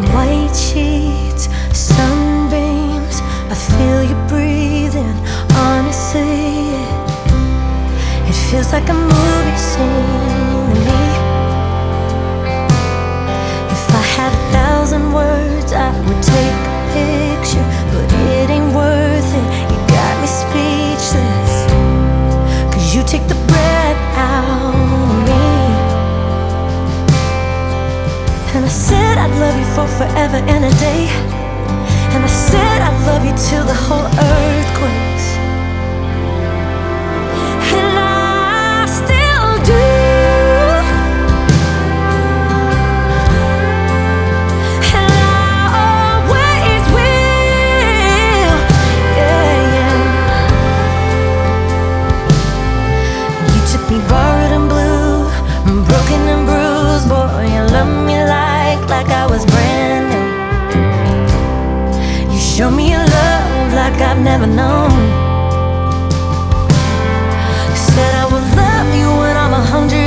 White sheets, sunbeams, I feel you breathing. Honestly, it feels like a movie scene to me. If I had 1,000 words, I would take a picture, but it ain't worth it. You got me speechless, 'cause you take the breath out of me. And I said I'd love you for forever and a day, and I said I'd love you till the whole earth quakes. And I still do. And I always will. Yeah, yeah. You took me borrowed and blue, broken and bruised. Boy, you love me like I was brand new. You show me a love like I've never known. Said I will love you when I'm 100